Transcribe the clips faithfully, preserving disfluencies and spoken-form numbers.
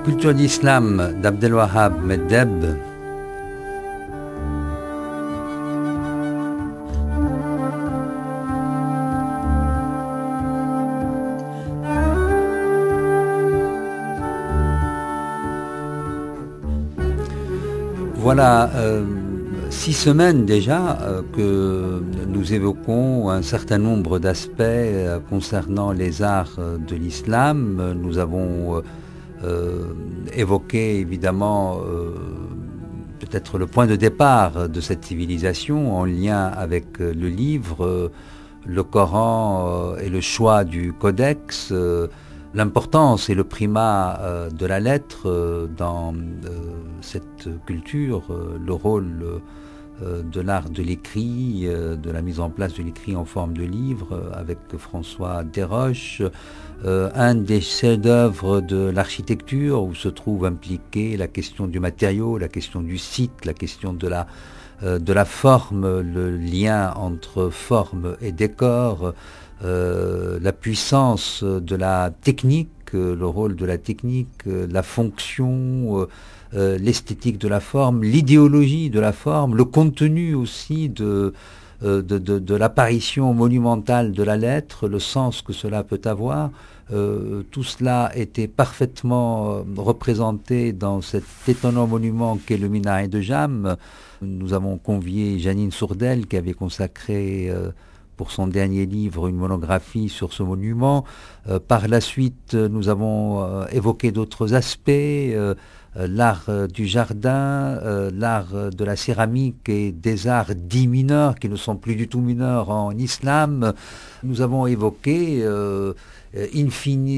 Culture d'Islam d'Abdelwahab Meddeb. Voilà euh, six semaines déjà euh, que nous évoquons un certain nombre d'aspects euh, concernant les arts euh, de l'islam. Nous avons euh, euh, évoqué évidemment euh, peut-être le point de départ de cette civilisation en lien avec euh, le livre, euh, le Coran euh, et le choix du codex, euh, l'importance et le primat euh, de la lettre euh, dans euh, cette culture, euh, le rôle euh, de l'art de l'écrit, euh, de la mise en place de l'écrit en forme de livre euh, avec François Desroches, euh, un des chefs-d'œuvre de l'architecture où se trouve impliquée la question du matériau, la question du site, la question de la euh, de la forme, le lien entre forme et décor, euh, la puissance de la technique, euh, le rôle de la technique, euh, la fonction, euh, euh, l'esthétique de la forme, l'idéologie de la forme, le contenu aussi de, euh, de, de, de l'apparition monumentale de la lettre, le sens que cela peut avoir. Euh, tout cela était parfaitement euh, représenté dans cet étonnant monument qu'est le minaret de Jam. Nous avons convié Janine Sourdel qui avait consacré euh, pour son dernier livre une monographie sur ce monument. Euh, par la suite, nous avons euh, évoqué d'autres aspects, euh, euh, l'art euh, du jardin, euh, l'art de la céramique et des arts dits mineurs qui ne sont plus du tout mineurs en islam. Nous avons évoqué euh, in fine,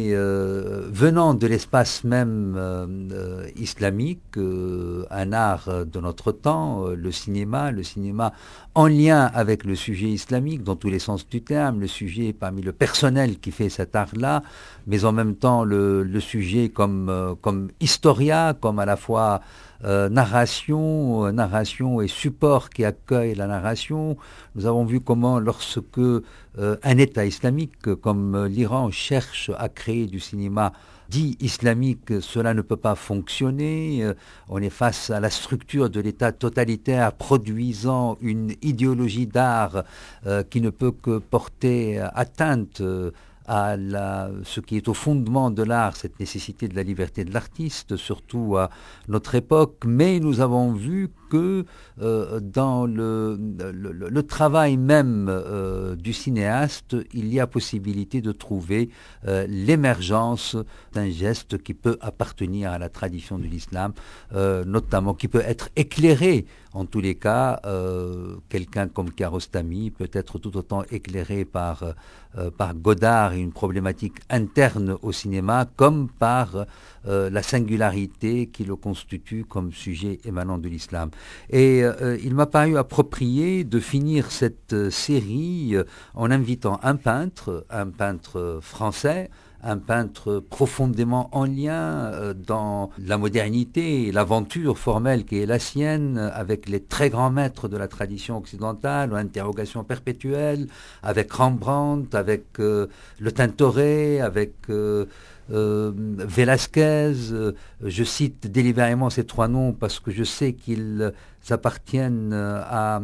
euh, venant de l'espace même euh, euh, islamique, euh, un art de notre temps, euh, le cinéma, le cinéma en lien avec le sujet islamique, dans tous les sens du terme, le sujet parmi le personnel qui fait cet art-là, mais en même temps le, le sujet comme, euh, comme historia, comme à la fois Euh, narration, euh, narration et support qui accueille la narration. Nous avons vu comment lorsque euh, un État islamique comme euh, l'Iran cherche à créer du cinéma dit islamique, cela ne peut pas fonctionner. Euh, on est face à la structure de l'État totalitaire produisant une idéologie d'art euh, qui ne peut que porter atteinte euh, à la, ce qui est au fondement de l'art, cette nécessité de la liberté de l'artiste, surtout à notre époque, mais nous avons vu que euh, dans le, le, le travail même euh, du cinéaste, il y a possibilité de trouver euh, l'émergence d'un geste qui peut appartenir à la tradition de l'islam, euh, notamment qui peut être éclairé. En tous les cas, euh, quelqu'un comme Kiarostami peut être tout autant éclairé par, euh, par Godard et une problématique interne au cinéma, comme par euh, la singularité qui le constitue comme sujet émanant de l'islam. Et euh, il m'a paru approprié de finir cette euh, série euh, en invitant un peintre, un peintre français, un peintre profondément en lien euh, dans la modernité et l'aventure formelle qui est la sienne, avec les très grands maîtres de la tradition occidentale, l'interrogation perpétuelle, avec Rembrandt, avec euh, le Tintoret, avec euh, euh, Velázquez. Euh, je cite délibérément ces trois noms parce que je sais qu'ils appartiennent à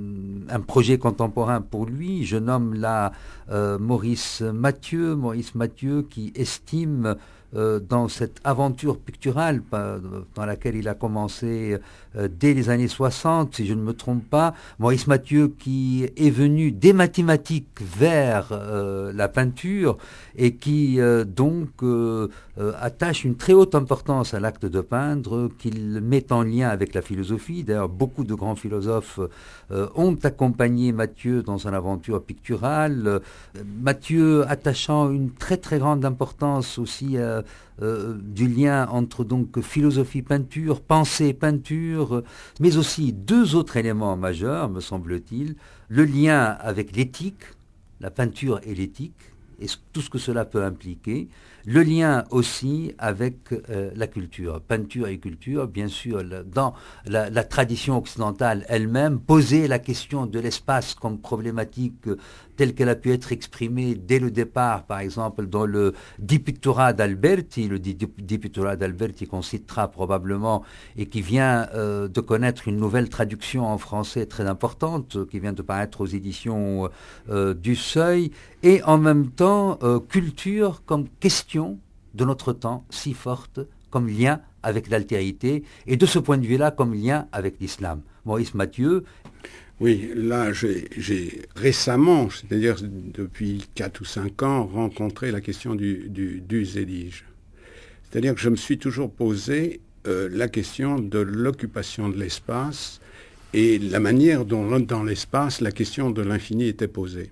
un projet contemporain pour lui. Je nomme là euh, Maurice Mathieu, Maurice Mathieu qui estime euh, dans cette aventure picturale dans laquelle il a commencé euh, dès les années soixante, si je ne me trompe pas, Maurice Mathieu qui est venu des mathématiques vers euh, la peinture et qui euh, donc euh, euh, attache une très haute importance à l'acte de peindre, qu'il met en lien avec la philosophie. D'ailleurs, beaucoup de grands philosophes euh, ont accompagné Mathieu dans son aventure picturale. Euh, Mathieu attachant une très très grande importance aussi euh, euh, du lien entre donc philosophie-peinture, pensée-peinture, mais aussi deux autres éléments majeurs, me semble-t-il, le lien avec l'éthique, la peinture et l'éthique, et tout ce que cela peut impliquer. Le lien aussi avec euh, la culture, peinture et culture, bien sûr, dans la, la tradition occidentale elle-même, poser la question de l'espace comme problématique euh, telle qu'elle a pu être exprimée dès le départ, par exemple, dans le Di Pittura d'Alberti, le Di, Di Pittura d'Alberti qu'on citera probablement, et qui vient euh, de connaître une nouvelle traduction en français très importante, qui vient de paraître aux éditions euh, du Seuil, et en même temps, euh, culture comme question de notre temps si forte, comme lien avec l'altérité, et de ce point de vue-là, comme lien avec l'islam. Maurice Mathieu. Oui, là, j'ai, j'ai récemment, c'est-à-dire depuis quatre ou cinq ans, rencontré la question du, du, du zélige. C'est-à-dire que je me suis toujours posé euh, la question de l'occupation de l'espace et la manière dont, dans l'espace, la question de l'infini était posée.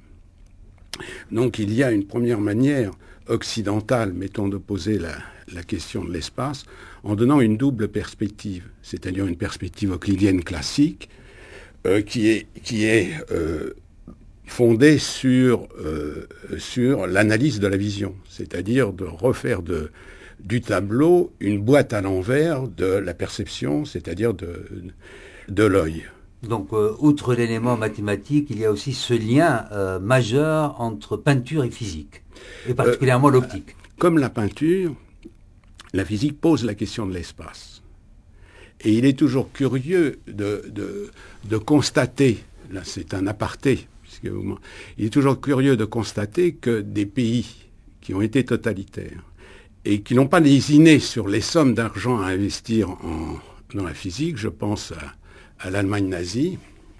Donc, il y a une première manière occidentale, mettons, de poser la, la question de l'espace en donnant une double perspective, c'est-à-dire une perspective euclidienne classique, Euh, qui est, qui est euh, fondée sur, euh, sur l'analyse de la vision, c'est-à-dire de refaire de, du tableau une boîte à l'envers de la perception, c'est-à-dire de, de l'œil. Donc, euh, outre l'élément mathématique, il y a aussi ce lien euh, majeur entre peinture et physique, et particulièrement euh, l'optique. Comme la peinture, la physique pose la question de l'espace. Et il est toujours curieux de, de, de constater, là c'est un aparté, puisque vous, il est toujours curieux de constater que des pays qui ont été totalitaires et qui n'ont pas lésiné sur les sommes d'argent à investir en, dans la physique, je pense à, à l'Allemagne nazie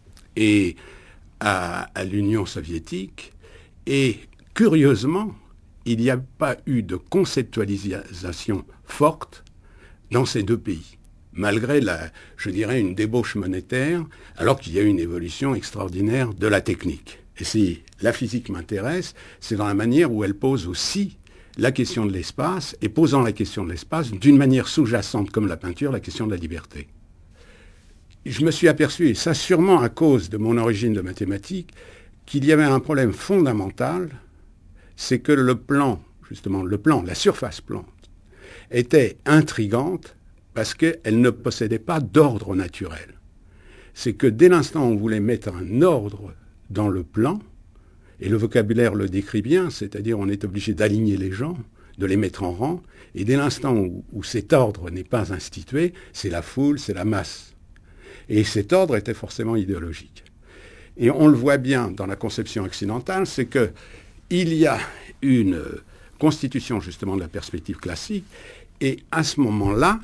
et à, à l'Union soviétique, et curieusement, il n'y a pas eu de conceptualisation forte dans ces deux pays, malgré, la, je dirais, une débauche monétaire, alors qu'il y a eu une évolution extraordinaire de la technique. Et si la physique m'intéresse, c'est dans la manière où elle pose aussi la question de l'espace, et posant la question de l'espace d'une manière sous-jacente, comme la peinture, la question de la liberté. Je me suis aperçu, et ça sûrement à cause de mon origine de mathématiques, qu'il y avait un problème fondamental, c'est que le plan, justement le plan, la surface plante, était intrigante, parce qu'elle ne possédait pas d'ordre naturel. C'est que dès l'instant où on voulait mettre un ordre dans le plan, et le vocabulaire le décrit bien, c'est-à-dire on est obligé d'aligner les gens, de les mettre en rang, et dès l'instant où, où cet ordre n'est pas institué, c'est la foule, c'est la masse. Et cet ordre était forcément idéologique. Et on le voit bien dans la conception occidentale, c'est qu'il y a une constitution justement de la perspective classique, et à ce moment-là,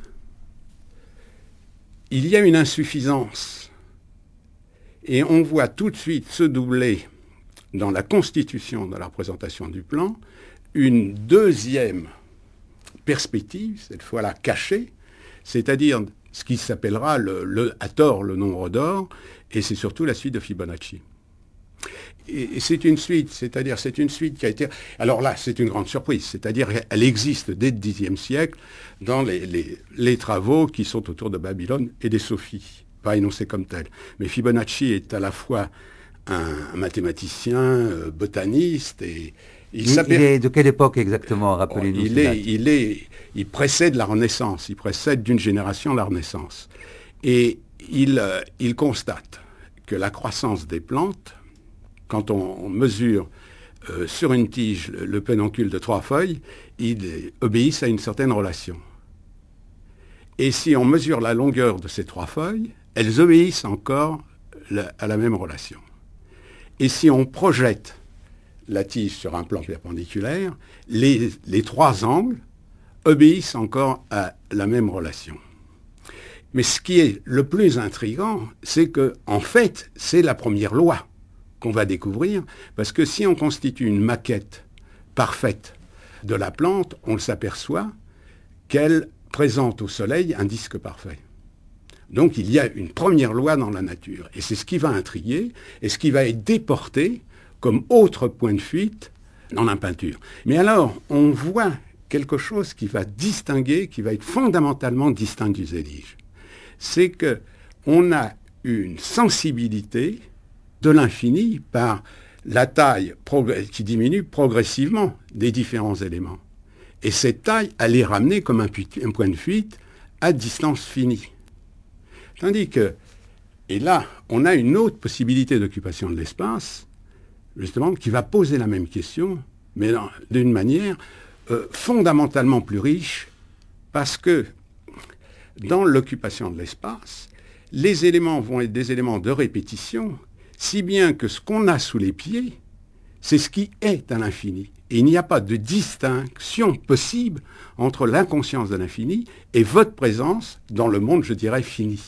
il y a une insuffisance. Et on voit tout de suite se doubler dans la constitution de la représentation du plan une deuxième perspective, cette fois-là cachée, c'est-à-dire ce qui s'appellera le, le, à tort le nombre d'or, et c'est surtout la suite de Fibonacci. Et, et c'est une suite, c'est-à-dire c'est une suite qui a été... Alors là, c'est une grande surprise, c'est-à-dire elle existe dès le dixième siècle dans les, les, les travaux qui sont autour de Babylone et des sophies, pas énoncés comme tels. Mais Fibonacci est à la fois un, un mathématicien, euh, botaniste, et il, il, il est de quelle époque exactement, rappelez-nous? il, est, il, est, il précède la Renaissance, il précède d'une génération la Renaissance. Et il, euh, il constate que la croissance des plantes, quand on mesure euh, sur une tige le, le pédoncule de trois feuilles, ils obéissent à une certaine relation. Et si on mesure la longueur de ces trois feuilles, elles obéissent encore la, à la même relation. Et si on projette la tige sur un plan perpendiculaire, les, les trois angles obéissent encore à la même relation. Mais ce qui est le plus intriguant, c'est que, en fait, c'est la première loi qu'on va découvrir, parce que si on constitue une maquette parfaite de la plante, on s'aperçoit qu'elle présente au soleil un disque parfait. Donc il y a une première loi dans la nature, et c'est ce qui va intriguer, et ce qui va être déporté comme autre point de fuite dans la peinture. Mais alors, on voit quelque chose qui va distinguer, qui va être fondamentalement distinct du zélige. C'est qu'on a une sensibilité de l'infini par la taille qui diminue progressivement des différents éléments. Et cette taille, elle est ramenée comme un, un point de fuite à distance finie. Tandis que, et là, on a une autre possibilité d'occupation de l'espace, justement, qui va poser la même question, mais d'une manière euh, fondamentalement plus riche, parce que dans l'occupation de l'espace, les éléments vont être des éléments de répétition, si bien que ce qu'on a sous les pieds, c'est ce qui est à l'infini. Et il n'y a pas de distinction possible entre l'inconscience de l'infini et votre présence dans le monde, je dirais, fini.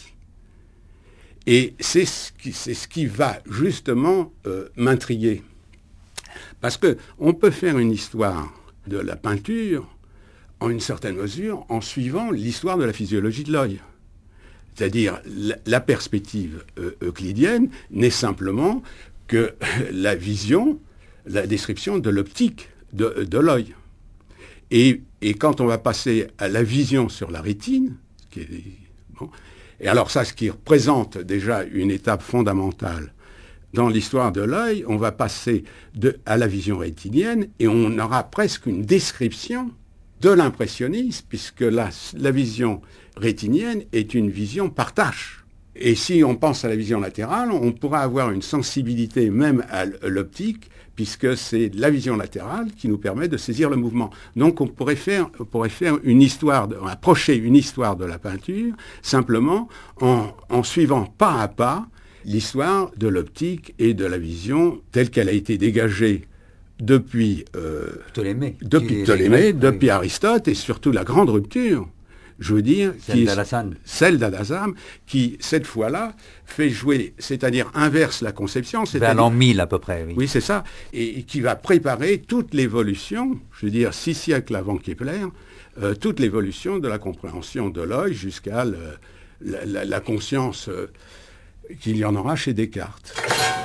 Et c'est ce qui, c'est ce qui va justement euh, m'intriguer. Parce qu'on peut faire une histoire de la peinture, en une certaine mesure, en suivant l'histoire de la physiologie de l'œil. C'est-à-dire, la, la perspective euh, euclidienne n'est simplement que la vision, la description de l'optique de, de l'œil. Et, et quand on va passer à la vision sur la rétine, qui est, bon, et alors ça, ce qui représente déjà une étape fondamentale dans l'histoire de l'œil, on va passer de, à la vision rétinienne et on aura presque une description de l'impressionnisme, puisque la, la vision rétinienne est une vision par tâche. Et si on pense à la vision latérale, on pourra avoir une sensibilité même à l'optique, puisque c'est la vision latérale qui nous permet de saisir le mouvement. Donc on pourrait faire, on pourrait faire une histoire, de, approcher une histoire de la peinture, simplement en, en suivant pas à pas l'histoire de l'optique et de la vision telle qu'elle a été dégagée depuis euh, Ptolémée, depuis, Ptolémée, depuis Aristote, et surtout la grande rupture, je veux dire, celle d'Alhazen, celle d'Alhazen, qui, cette fois-là, fait jouer, c'est-à-dire inverse la conception. Vers l'an mille à peu près, oui. Oui, c'est ça, et, et qui va préparer toute l'évolution, je veux dire, six siècles avant Kepler, euh, toute l'évolution de la compréhension de l'œil jusqu'à le, la, la, la conscience euh, qu'il y en aura chez Descartes.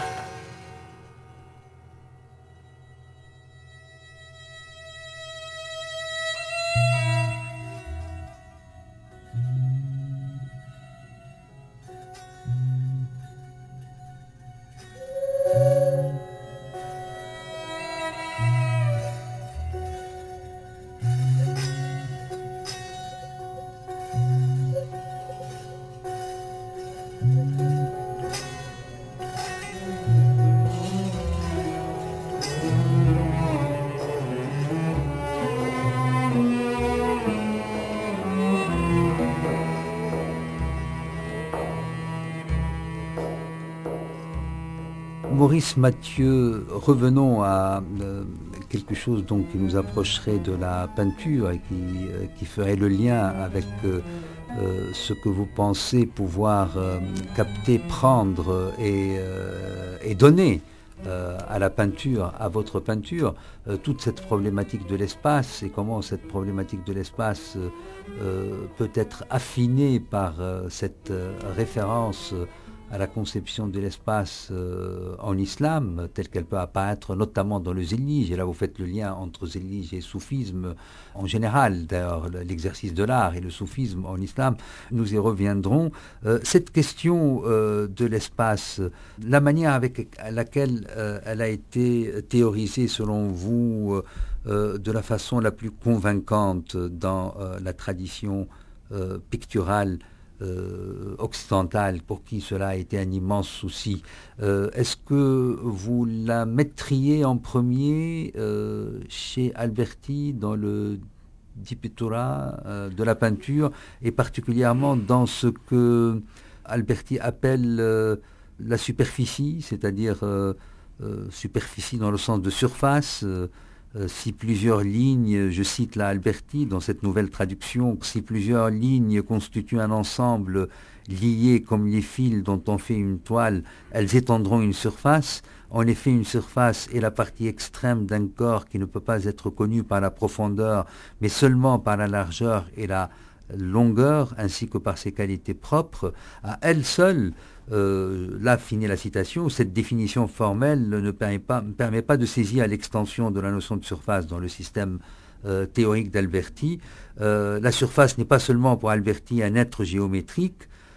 Maurice Mathieu, revenons à euh, quelque chose donc qui nous approcherait de la peinture et qui, euh, qui ferait le lien avec euh, euh, ce que vous pensez pouvoir euh, capter, prendre et, euh, et donner euh, à la peinture, à votre peinture, euh, toute cette problématique de l'espace et comment cette problématique de l'espace euh, peut être affinée par euh, cette euh, référence euh, à la conception de l'espace euh, en islam, telle qu'elle peut apparaître notamment dans le zélige. Et là, vous faites le lien entre zélige et soufisme en général, d'ailleurs, l'exercice de l'art et le soufisme en islam. Nous y reviendrons. Euh, cette question euh, de l'espace, la manière avec laquelle euh, elle a été théorisée, selon vous, euh, de la façon la plus convaincante dans euh, la tradition euh, picturale Euh, occidentale, pour qui cela a été un immense souci. Euh, est-ce que vous la mettriez en premier euh, chez Alberti dans le Di Pittura euh, de la peinture, et particulièrement dans ce que Alberti appelle euh, la superficie, c'est-à-dire euh, euh, superficie dans le sens de surface, euh, si plusieurs lignes, je cite là Alberti dans cette nouvelle traduction, si plusieurs lignes constituent un ensemble lié comme les fils dont on fait une toile, elles étendront une surface. En effet, une surface est la partie extrême d'un corps qui ne peut pas être connue par la profondeur, mais seulement par la largeur et la longueur, ainsi que par ses qualités propres. À elle seule, Euh, là finit la citation, cette définition formelle ne permet pas, ne permet pas de saisir l'extension de la notion de surface dans le système euh, théorique d'Alberti. Euh, la surface n'est pas seulement pour Alberti un être géométrique,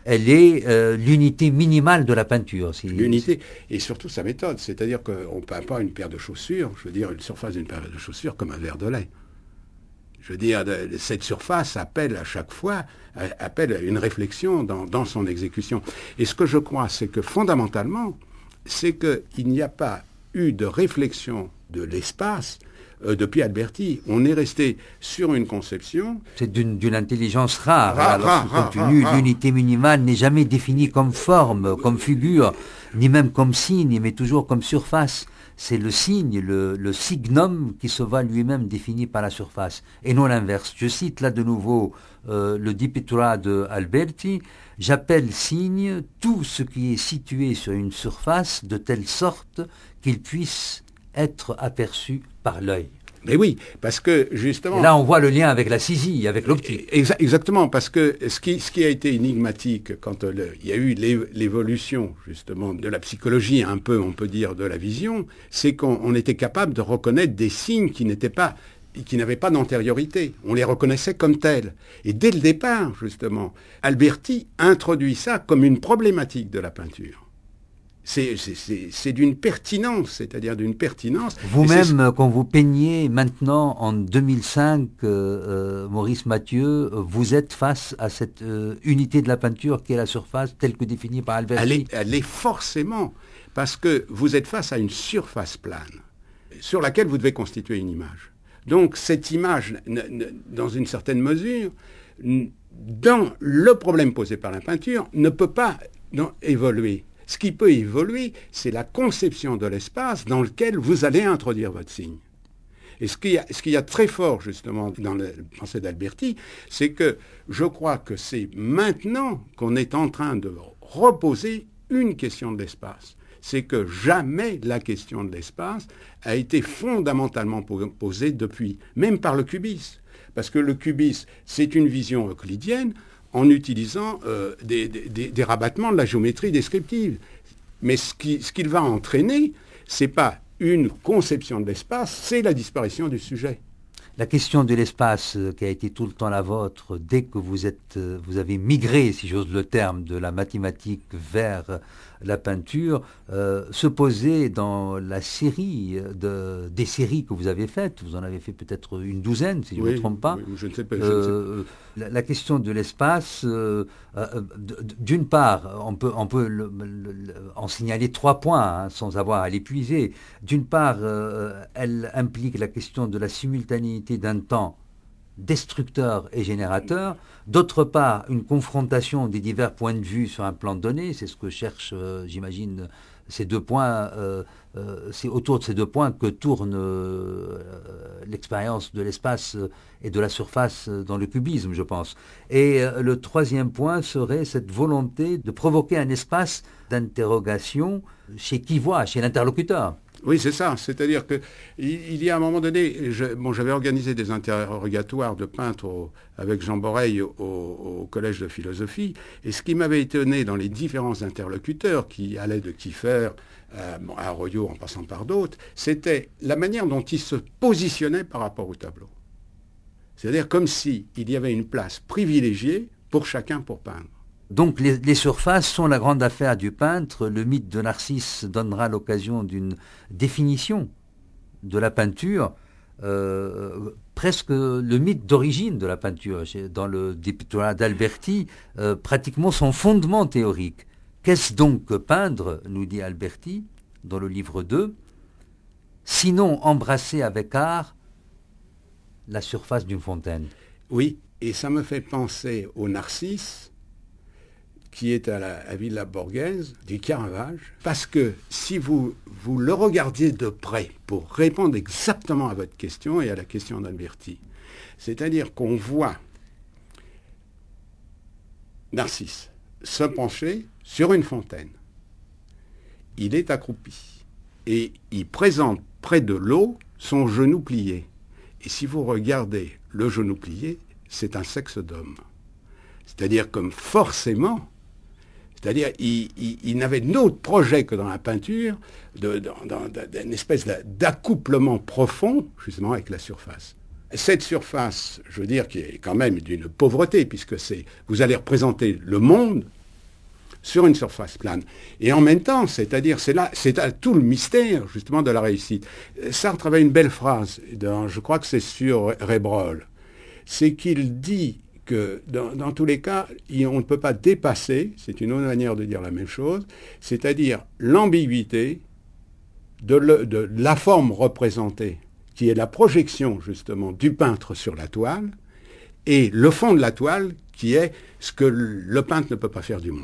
elle est euh, l'unité minimale de la peinture. Si, l'unité, et surtout sa méthode. C'est-à-dire qu'on ne peint pas une paire de chaussures, je veux dire, une surface d'une paire de chaussures comme un verre de lait. Je veux dire, de, cette surface appelle à chaque fois, appelle à une réflexion dans, dans son exécution. Et ce que je crois, c'est que fondamentalement, c'est qu'il n'y a pas eu de réflexion de l'espace euh, depuis Alberti. On est resté sur une conception... C'est d'une, d'une intelligence rare. Rare, alors, rare, rare, continue, rare, l'unité minimale n'est jamais définie comme forme, comme figure, ni même comme signe, mais toujours comme surface. C'est le signe, le, le signum qui se voit lui-même défini par la surface, et non l'inverse. Je cite là de nouveau euh, le Di Pittura de Alberti. J'appelle signe tout ce qui est situé sur une surface de telle sorte qu'il puisse être aperçu par l'œil. Mais oui, parce que justement... Et là, on voit le lien avec la cisie, avec l'optique. Exa- exactement, parce que ce qui, ce qui a été énigmatique quand le, il y a eu l'é- l'évolution, justement, de la psychologie, un peu, on peut dire, de la vision, c'est qu'on on était capable de reconnaître des signes qui n'étaient pas, qui n'avaient pas d'antériorité. On les reconnaissait comme tels. Et dès le départ, justement, Alberti introduit ça comme une problématique de la peinture. C'est, c'est, c'est, c'est d'une pertinence, c'est-à-dire d'une pertinence. Vous-même, quand vous peignez maintenant en deux mille cinq, euh, euh, Maurice Mathieu, vous êtes face à cette euh, unité de la peinture qui est la surface telle que définie par Alberti. Elle est, elle est forcément, parce que vous êtes face à une surface plane sur laquelle vous devez constituer une image. Donc cette image, n- n- dans une certaine mesure, n- dans le problème posé par la peinture, ne peut pas non, évoluer. Ce qui peut évoluer, c'est la conception de l'espace dans lequel vous allez introduire votre signe. Et ce qu'il y a, ce qu'il y a très fort, justement, dans la pensée d'Alberti, c'est que je crois que c'est maintenant qu'on est en train de reposer une question de l'espace. C'est que jamais la question de l'espace a été fondamentalement posée depuis, même par le cubisme. Parce que le cubisme, c'est une vision euclidienne, en utilisant euh, des, des, des rabattements de la géométrie descriptive. Mais ce, qui, ce qu'il va entraîner, ce n'est pas une conception de l'espace, c'est la disparition du sujet. La question de l'espace euh, qui a été tout le temps la vôtre, dès que vous, êtes, euh, vous avez migré, si j'ose le terme, de la mathématique vers euh, la peinture, euh, se posait dans la série, de, des séries que vous avez faites. Vous en avez fait peut-être une douzaine, si je ne oui, me trompe pas. Oui, je ne sais pas. Euh, la, la question de l'espace, euh, euh, d'une part, on peut, on peut le, le, le, en signaler trois points, hein, sans avoir à l'épuiser. D'une part, euh, elle implique la question de la simultanéité d'un temps destructeur et générateur, d'autre part une confrontation des divers points de vue sur un plan donné, c'est ce que cherche, euh, j'imagine, ces deux points, euh, euh, c'est autour de ces deux points que tourne euh, l'expérience de l'espace et de la surface dans le cubisme, je pense. Et euh, le troisième point serait cette volonté de provoquer un espace d'interrogation chez qui voit, chez l'interlocuteur. Oui, c'est ça. C'est-à-dire qu'il il y a un moment donné, je, bon, j'avais organisé des interrogatoires de peintres au, avec Jean Boreil au, au Collège de philosophie, et ce qui m'avait étonné dans les différents interlocuteurs, qui allaient de Kiefer euh, bon, à Arroyo en passant par d'autres, c'était la manière dont ils se positionnaient par rapport au tableau. C'est-à-dire comme s'il y avait une place privilégiée pour chacun pour peindre. Donc les, les surfaces sont la grande affaire du peintre. Le mythe de Narcisse donnera l'occasion d'une définition de la peinture, euh, presque le mythe d'origine de la peinture. Dans le Di Pittura d'Alberti, euh, pratiquement son fondement théorique. Qu'est-ce donc que peindre, nous dit Alberti dans le livre deux, sinon embrasser avec art la surface d'une fontaine. Oui, et ça me fait penser au Narcisse, qui est à, la, à Villa Borghese, du Caravage, parce que si vous, vous le regardiez de près pour répondre exactement à votre question et à la question d'Alberti, c'est-à-dire qu'on voit Narcisse se pencher sur une fontaine. Il est accroupi et il présente près de l'eau son genou plié. Et si vous regardez le genou plié, c'est un sexe d'homme. C'est-à-dire comme forcément, c'est-à-dire il, il, il n'avait d'autre projet que dans la peinture, de, de, de, d'une espèce d'accouplement profond, justement, avec la surface. Cette surface, je veux dire, qui est quand même d'une pauvreté, puisque c'est, vous allez représenter le monde sur une surface plane. Et en même temps, c'est-à-dire, c'est là, c'est là tout le mystère, justement, de la réussite. Sartre avait une belle phrase, dans, je crois que c'est sur Rébrol, c'est qu'il dit que dans, dans tous les cas, on ne peut pas dépasser, c'est une autre manière de dire la même chose, c'est-à-dire l'ambiguïté de, le, de la forme représentée, qui est la projection, justement, du peintre sur la toile, et le fond de la toile, qui est ce que le peintre ne peut pas faire du monde.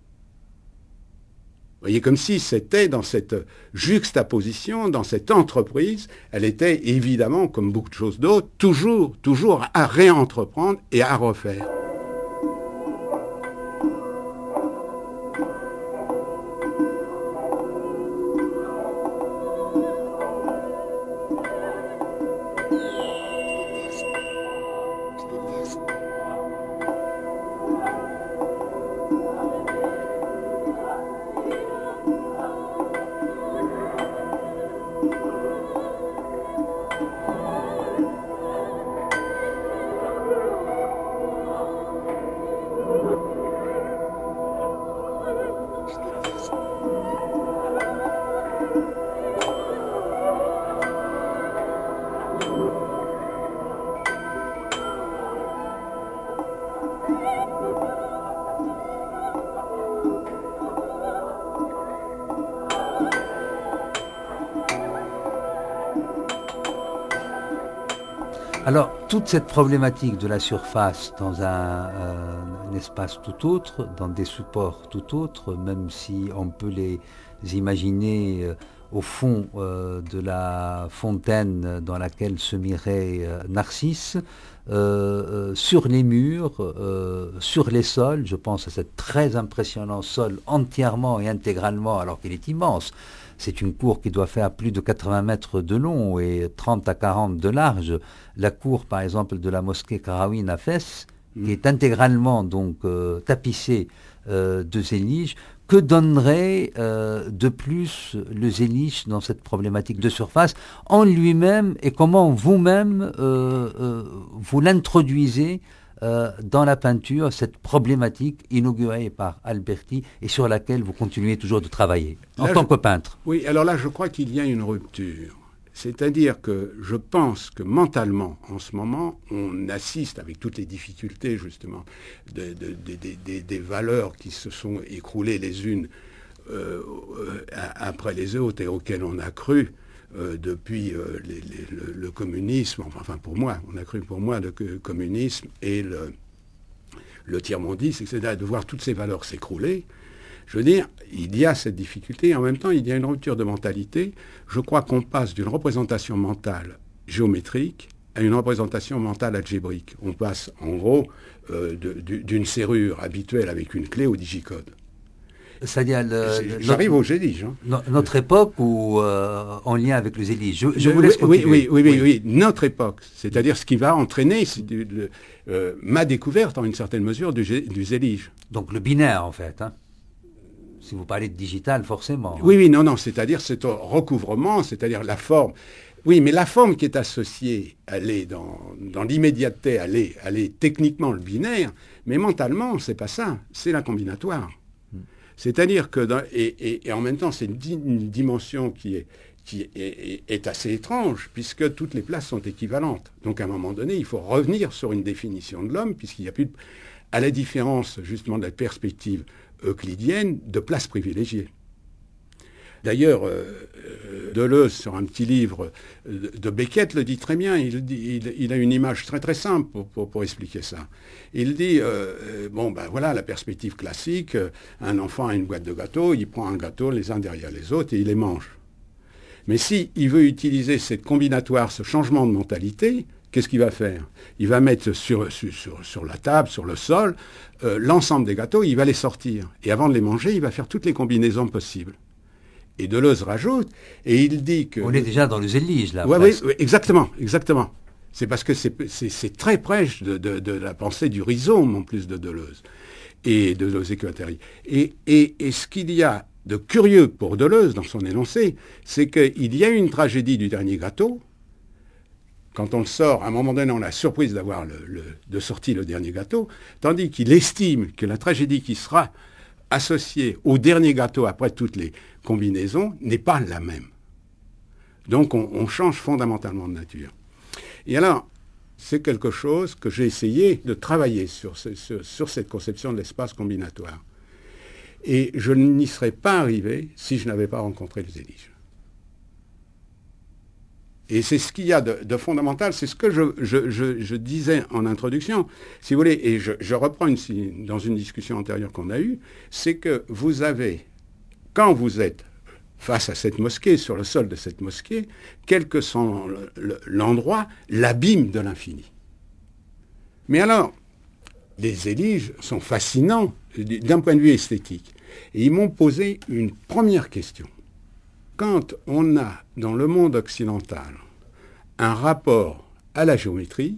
Vous voyez, comme si c'était dans cette juxtaposition, dans cette entreprise, elle était évidemment, comme beaucoup de choses d'autres, toujours, toujours à réentreprendre et à refaire. Alors, toute cette problématique de la surface dans un, euh, un espace tout autre, dans des supports tout autres, même si on peut les imaginer euh, au fond euh, de la fontaine dans laquelle se mirait euh, Narcisse, euh, euh, sur les murs, euh, sur les sols, je pense à ce très impressionnant sol entièrement et intégralement, alors qu'il est immense. C'est une cour qui doit faire plus de quatre-vingts mètres de long et trente à quarante de large. La cour, par exemple, de la mosquée Karaouine à Fès, mmh. qui est intégralement donc euh, tapissée euh, de zélige. Que donnerait euh, de plus le zélige dans cette problématique de surface en lui-même, et comment vous-même euh, euh, vous l'introduisez Euh, dans la peinture, cette problématique inaugurée par Alberti et sur laquelle vous continuez toujours de travailler, en là, tant je, que peintre. Oui, alors là, je crois qu'il y a une rupture. C'est-à-dire que je pense que mentalement, en ce moment, on assiste, avec toutes les difficultés, justement, de, de, de, de, de, des valeurs qui se sont écroulées les unes euh, après les autres et auxquelles on a cru, Euh, depuis euh, les, les, le, le communisme, enfin, enfin pour moi, on a cru pour moi le communisme et le, le tiers-mondisme, et cetera, de voir toutes ces valeurs s'écrouler. Je veux dire, il y a cette difficulté, et en même temps, il y a une rupture de mentalité. Je crois qu'on passe d'une représentation mentale géométrique à une représentation mentale algébrique. On passe, en gros, euh, de, d'une serrure habituelle avec une clé au digicode. C'est-à-dire le, j'arrive au zélige. Hein. No, notre époque ou euh, en lien avec le zélige. Je, je vous laisse oui, continuer. Oui, oui, oui, oui, oui, notre époque. C'est-à-dire ce qui va entraîner c'est du, le, euh, ma découverte, en une certaine mesure, du, du zélige. Donc le binaire, en fait. Hein. Si vous parlez de digital, forcément. Oui, hein. oui, non, non. C'est-à-dire c'est un recouvrement, c'est-à-dire la forme. Oui, mais la forme qui est associée, elle est dans, dans l'immédiateté, elle est, elle est techniquement le binaire, mais mentalement, c'est pas ça. C'est la combinatoire. C'est-à-dire que, dans, et, et, et en même temps, c'est une, di, une dimension qui, est, qui est, est, est assez étrange, puisque toutes les places sont équivalentes. Donc, à un moment donné, il faut revenir sur une définition de l'homme, puisqu'il n'y a plus, de, à la différence, justement, de la perspective euclidienne, de place privilégiée. D'ailleurs, euh, Deleuze, sur un petit livre de Beckett, le dit très bien. Il, dit, il, il a une image très très simple pour, pour, pour expliquer ça. Il dit, euh, bon, ben voilà, la perspective classique, un enfant a une boîte de gâteaux, il prend un gâteau les uns derrière les autres et il les mange. Mais si il veut utiliser cette combinatoire, ce changement de mentalité, qu'est-ce qu'il va faire? Il va mettre sur, sur, sur, sur la table, sur le sol, euh, l'ensemble des gâteaux, il va les sortir. Et avant de les manger, il va faire toutes les combinaisons possibles. Et Deleuze rajoute, et il dit que... On est déjà dans le zélige, là. Ouais, oui, oui, exactement, exactement. C'est parce que c'est, c'est, c'est très proche de, de, de la pensée du rhizome, en plus de Deleuze, et de Deleuze et Guattari. Et, et, et ce qu'il y a de curieux pour Deleuze, dans son énoncé, c'est qu'il y a une tragédie du dernier gâteau. Quand on le sort, à un moment donné, on a la surprise d'avoir le, le, de sortir le dernier gâteau, tandis qu'il estime que la tragédie qui sera associée au dernier gâteau après toutes les combinaisons n'est pas la même. Donc on, on change fondamentalement de nature. Et alors, c'est quelque chose que j'ai essayé de travailler sur, ce, sur, sur cette conception de l'espace combinatoire. Et je n'y serais pas arrivé si je n'avais pas rencontré les Éliges. Et c'est ce qu'il y a de, de fondamental, c'est ce que je, je, je, je disais en introduction, si vous voulez, et je, je reprends une, dans une discussion antérieure qu'on a eue, c'est que vous avez, quand vous êtes face à cette mosquée, sur le sol de cette mosquée, quel que soit l'endroit, l'abîme de l'infini. Mais alors, les Éliges sont fascinants d'un point de vue esthétique. Et ils m'ont posé une première question. Quand on a, dans le monde occidental, un rapport à la géométrie,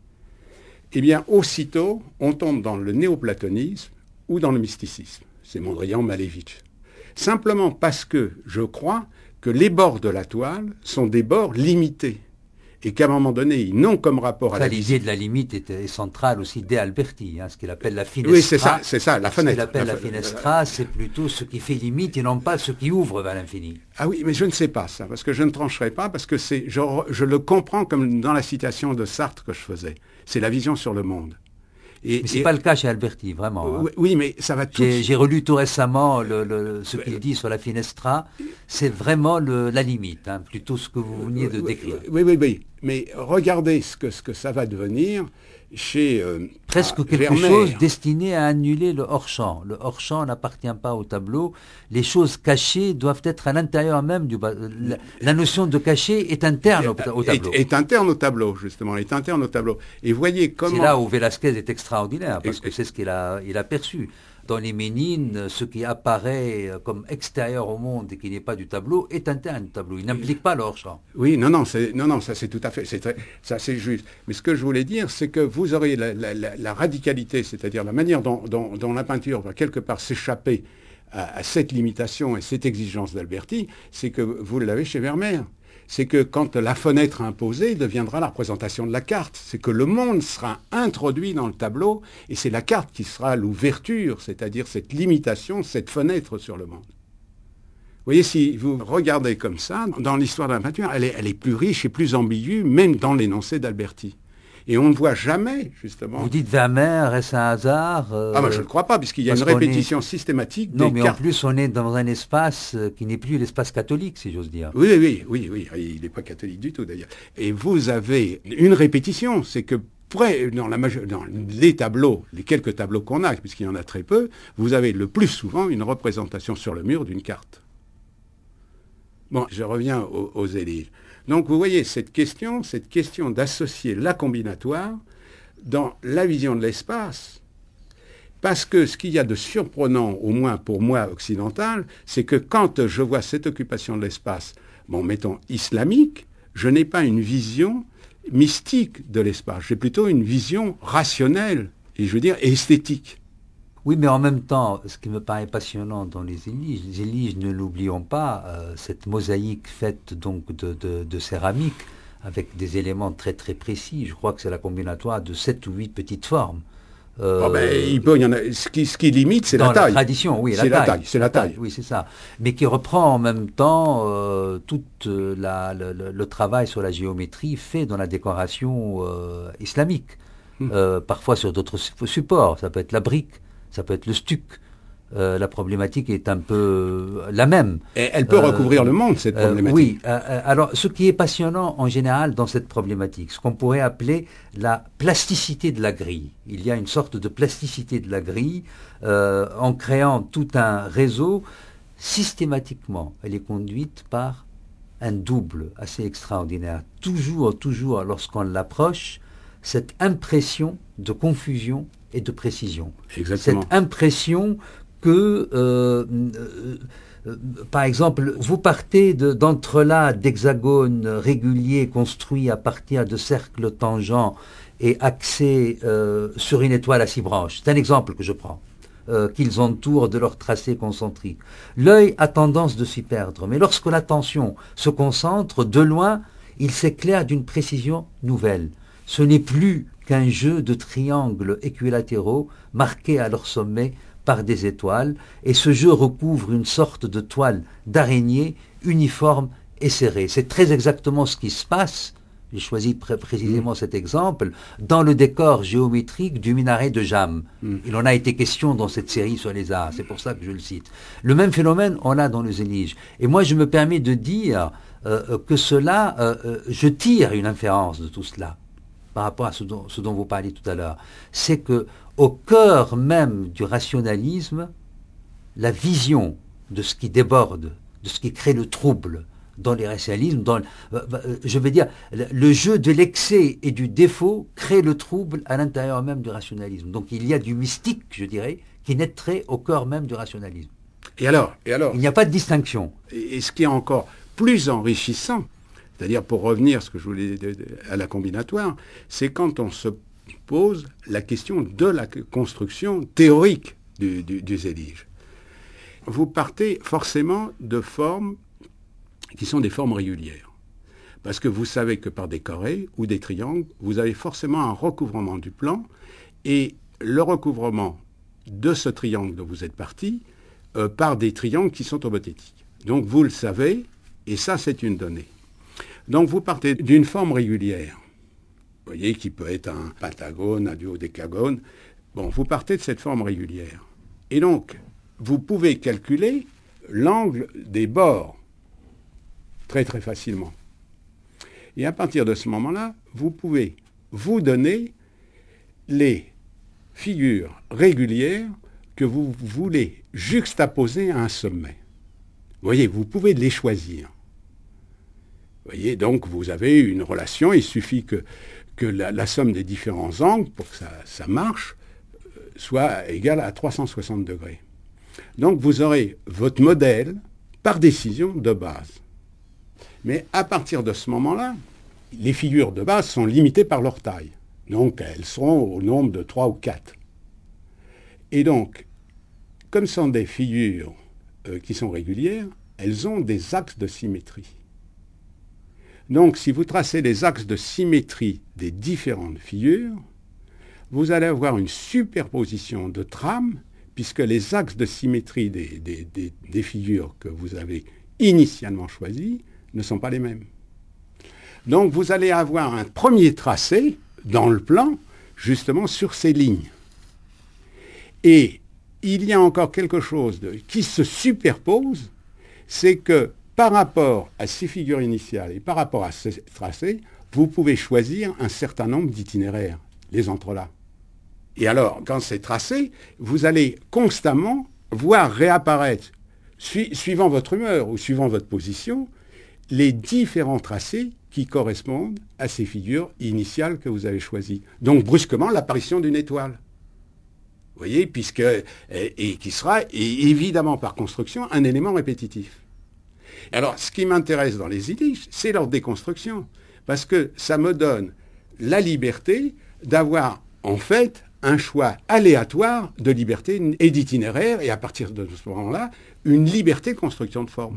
eh bien, aussitôt, on tombe dans le néoplatonisme ou dans le mysticisme. C'est Mondrian, Malevich. Simplement parce que je crois que les bords de la toile sont des bords limités. Et qu'à un moment donné, ils n'ont comme rapport à enfin, la l'idée de la limite est, est centrale aussi dès Alberti, hein, ce qu'il appelle la finestra. Oui, c'est ça, c'est ça, la fenêtre. Ce qu'il appelle la, la finestra, c'est plutôt ce qui fait limite et non pas ce qui ouvre vers l'infini. Ah oui, mais je ne sais pas ça, parce que je ne trancherai pas, parce que c'est, je, je le comprends comme dans la citation de Sartre que je faisais. C'est la vision sur le monde. Et, mais ce n'est pas le cas chez Alberti, vraiment. Oui, hein. Oui, mais ça va tout... J'ai, j'ai relu tout récemment le, le, ce qu'il dit sur la finestra. C'est vraiment le, la limite, hein, plutôt ce que vous veniez de décrire. Oui, oui, oui. Mais regardez ce que, ce que ça va devenir chez... Euh, Presque quelque Vermeer. Chose destiné à annuler le hors-champ. Le hors-champ n'appartient pas au tableau. Les choses cachées doivent être à l'intérieur même du... La, la notion de caché est interne au, au tableau. Est, est interne au tableau, justement. Est interne au tableau. Et voyez comment... C'est là où Velázquez est extraordinaire, parce et, que c'est ce qu'il a, il a perçu. Dans les Ménines, ce qui apparaît comme extérieur au monde et qui n'est pas du tableau est interne du tableau. Il n'implique pas le hors-champ. Oui, non, non, c'est, non, non, ça c'est tout à fait, c'est très, ça c'est juste. Mais ce que je voulais dire, c'est que vous aurez la, la, la, la radicalité, c'est-à-dire la manière dont, dont, dont la peinture va quelque part s'échapper à, à cette limitation et cette exigence d'Alberti, c'est que vous l'avez chez Vermeer. C'est que quand la fenêtre imposée deviendra la représentation de la carte, c'est que le monde sera introduit dans le tableau et c'est la carte qui sera l'ouverture, c'est-à-dire cette limitation, cette fenêtre sur le monde. Vous voyez, si vous regardez comme ça, dans l'histoire de la peinture, elle est, elle est plus riche et plus ambiguë, même dans l'énoncé d'Alberti. Et on ne voit jamais, justement... Vous dites Vermeer, est-ce un hasard euh, Ah ben je ne crois pas, puisqu'il y a une répétition est... systématique non, des mais cartes. En plus, on est dans un espace qui n'est plus l'espace catholique, si j'ose dire. Oui, oui, oui, oui, il n'est pas catholique du tout, d'ailleurs. Et vous avez une répétition, c'est que dans, la major... dans les tableaux, les quelques tableaux qu'on a, puisqu'il y en a très peu, vous avez le plus souvent une représentation sur le mur d'une carte. Bon, je reviens aux, aux Éliges. Donc vous voyez cette question, cette question d'associer la combinatoire dans la vision de l'espace, parce que ce qu'il y a de surprenant, au moins pour moi occidental, c'est que quand je vois cette occupation de l'espace, bon, mettons islamique, je n'ai pas une vision mystique de l'espace, j'ai plutôt une vision rationnelle, et je veux dire esthétique. Oui, mais en même temps, ce qui me paraît passionnant dans les Éliges, les Éliges, ne l'oublions pas, euh, cette mosaïque faite donc de, de, de céramique, avec des éléments très très précis, je crois que c'est la combinatoire de sept ou huit petites formes. Euh, oh ben, il peut, il y en a, ce, qui, ce qui limite, c'est la taille. Dans la tradition, oui, c'est la, la taille. taille. C'est la taille. Oui, c'est ça. Mais qui reprend en même temps euh, tout la, le, le travail sur la géométrie fait dans la décoration euh, islamique. Hum. Euh, parfois sur d'autres supports, ça peut être la brique, ça peut être le stuc. Euh, la problématique est un peu la même. Et elle peut euh, recouvrir le monde, cette problématique. Euh, oui. Euh, alors, ce qui est passionnant en général dans cette problématique, ce qu'on pourrait appeler la plasticité de la grille. Il y a une sorte de plasticité de la grille euh, en créant tout un réseau. Systématiquement, elle est conduite par un double assez extraordinaire. Toujours, toujours, lorsqu'on l'approche, cette impression de confusion et de précision. Exactement. Cette impression que, euh, euh, par exemple, vous partez de, d'entrelacs d'hexagones réguliers construits à partir de cercles tangents et axés euh, sur une étoile à six branches. C'est un exemple que je prends, euh, qu'ils entourent de leur tracé concentrique. L'œil a tendance de s'y perdre, mais lorsque l'attention se concentre, de loin, il s'éclaire d'une précision nouvelle. Ce n'est plus qu'un jeu de triangles équilatéraux marqués à leur sommet par des étoiles, et ce jeu recouvre une sorte de toile d'araignée uniforme et serrée. C'est très exactement ce qui se passe, j'ai choisi pré- précisément mmh. cet exemple, dans le décor géométrique du minaret de Jam. Mmh. Il en a été question dans cette série sur les arts, c'est pour ça que je le cite. Le même phénomène, on l'a dans le Zélige. Et moi, je me permets de dire euh, que cela, euh, je tire une inférence de tout cela, par rapport à ce dont, ce dont vous parliez tout à l'heure. C'est que, au cœur même du rationalisme, la vision de ce qui déborde, de ce qui crée le trouble, dans les racialismes, dans, euh, je veux dire, le jeu de l'excès et du défaut crée le trouble à l'intérieur même du rationalisme. Donc il y a du mystique, je dirais, qui naîtrait au cœur même du rationalisme. Et alors, et alors il n'y a pas de distinction. Et, et ce qui est encore plus enrichissant, c'est-à-dire pour revenir ce que je voulais de, de, à la combinatoire, c'est quand on se pose la question de la construction théorique du, du, du Zélige. Vous partez forcément de formes qui sont des formes régulières. Parce que vous savez que par des carrés ou des triangles, vous avez forcément un recouvrement du plan, et le recouvrement de ce triangle dont vous êtes parti euh, par des triangles qui sont homothétiques. Donc vous le savez, et ça c'est une donnée. Donc vous partez d'une forme régulière, vous voyez, qui peut être un pentagone, un duodécagone. Bon, vous partez de cette forme régulière. Et donc, vous pouvez calculer l'angle des bords très très facilement. Et à partir de ce moment-là, vous pouvez vous donner les figures régulières que vous voulez juxtaposer à un sommet. Vous voyez, vous pouvez les choisir. Vous voyez, donc vous avez une relation, il suffit que, que la, la somme des différents angles, pour que ça, ça marche, soit égale à trois cent soixante degrés. Donc vous aurez votre modèle par décision de base. Mais à partir de ce moment-là, les figures de base sont limitées par leur taille. Donc elles seront au nombre de trois ou quatre. Et donc, comme ce sont des figures euh, qui sont régulières, elles ont des axes de symétrie. Donc si vous tracez les axes de symétrie des différentes figures, vous allez avoir une superposition de trames, puisque les axes de symétrie des, des, des, des figures que vous avez initialement choisies ne sont pas les mêmes. Donc vous allez avoir un premier tracé dans le plan, justement sur ces lignes. Et il y a encore quelque chose de, qui se superpose, c'est que par rapport à ces figures initiales et par rapport à ces tracés, vous pouvez choisir un certain nombre d'itinéraires, les entrelacs. Et alors, quand c'est tracé, vous allez constamment voir réapparaître, su- suivant votre humeur ou suivant votre position, les différents tracés qui correspondent à ces figures initiales que vous avez choisies. Donc, brusquement, l'apparition d'une étoile. Vous voyez, puisque, et, et qui sera, et évidemment, par construction, un élément répétitif. Alors, ce qui m'intéresse dans les Zéliges, c'est leur déconstruction, parce que ça me donne la liberté d'avoir, en fait, un choix aléatoire de liberté et d'itinéraire, et à partir de ce moment-là, une liberté de construction de forme.